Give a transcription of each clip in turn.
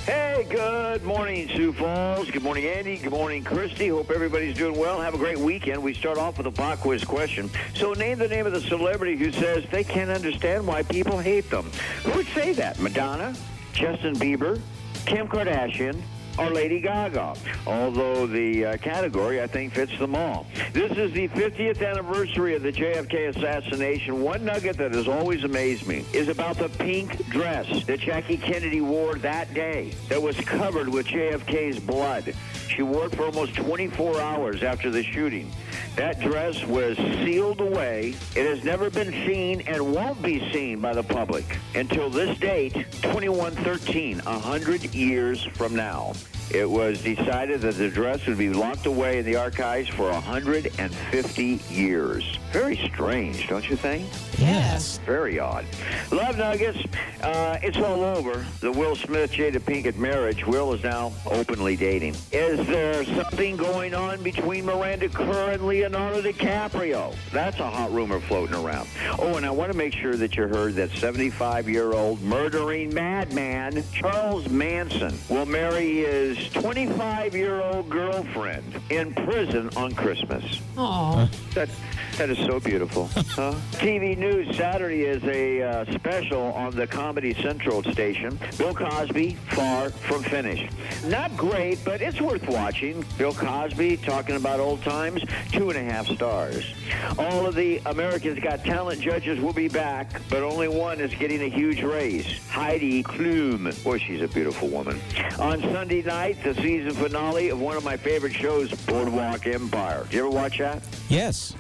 Hey, good morning, Sioux Falls. Good morning, Andy. Good morning, Christy. Hope everybody's doing well. Have a great weekend. We start off with a pop quiz question. So name the name of the celebrity who says they can't understand why people hate them. Who would say that? Madonna, Justin Bieber, Kim Kardashian, or Lady Gaga, although the category, I think, fits them all. This is the 50th anniversary of the JFK assassination. One nugget that has always amazed me is about the pink dress that Jackie Kennedy wore that day that was covered with JFK's blood. She wore it for almost 24 hours after the shooting. That dress was sealed away. It has never been seen and won't be seen by the public until this date, 2113, 100 years from now. It was decided that the dress would be locked away in the archives for 150 years. Very strange, don't you think? Yes. Very odd. Love Nuggets, it's all over. The Will Smith-Jada Pinkett marriage. Will is now openly dating. Is there something going on between Miranda Kerr and Leonardo DiCaprio? That's a hot rumor floating around. Oh, and I want to make sure that you heard that 75-year-old murdering madman Charles Manson will marry his 25-year-old girlfriend in prison on Christmas. Aww. That is so beautiful. TV News Saturday is a special on the Comedy Central station. Bill Cosby, Far From Finished. Not great, but it's worth watching. Bill Cosby talking about old times, 2.5 stars. All of the America's Got Talent judges will be back, but only one is getting a huge raise. Heidi Klum. Boy, she's a beautiful woman. On Sunday night, the season finale of one of my favorite shows, Boardwalk Empire. Did you ever watch that? Yes.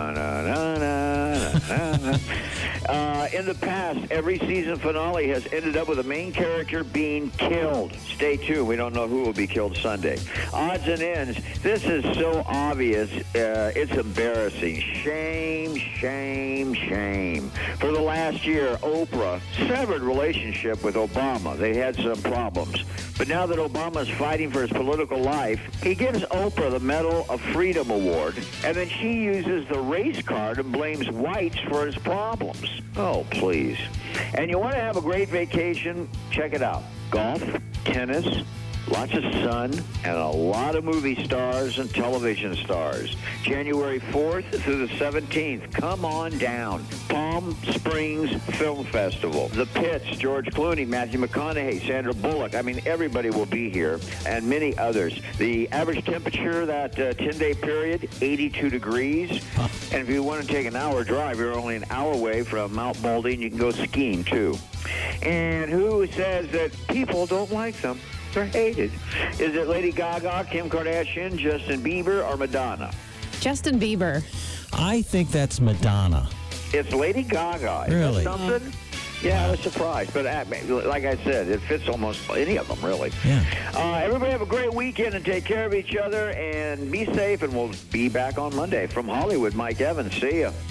In the past, every season finale has ended up with the main character being killed. Stay tuned. We don't know who will be killed Sunday. Odds and ends. This is so obvious. It's embarrassing. Shame, shame, shame. For the last year, Oprah severed relationship with Obama. They had some problems. But now that Obama's fighting for his political life, he gives Oprah the Medal of Freedom Award, and then she uses the race card and blames whites for his problems. Oh, please. And you want to have a great vacation? Check it out. Golf, tennis, lots of sun, and a lot of movie stars and television stars. January 4th through the 17th. Come on down. Palm Springs Film Festival. The Pitts, George Clooney, Matthew McConaughey, Sandra Bullock. I mean, everybody will be here, and many others. The average temperature that 10-day period, 82 degrees. And if you want to take an hour drive, you're only an hour away from Mount Balding. You can go skiing, too. And who says that people don't like them? They're hated. Is it Lady Gaga, Kim Kardashian, Justin Bieber, or Madonna? Justin Bieber. I think that's Madonna. It's Lady Gaga. Is Really? that something? Yeah, I was surprised. But like I said, it fits almost any of them, really. Yeah. Everybody have a great weekend and take care of each other and be safe. And we'll be back on Monday. From Hollywood, Mike Evans. See ya.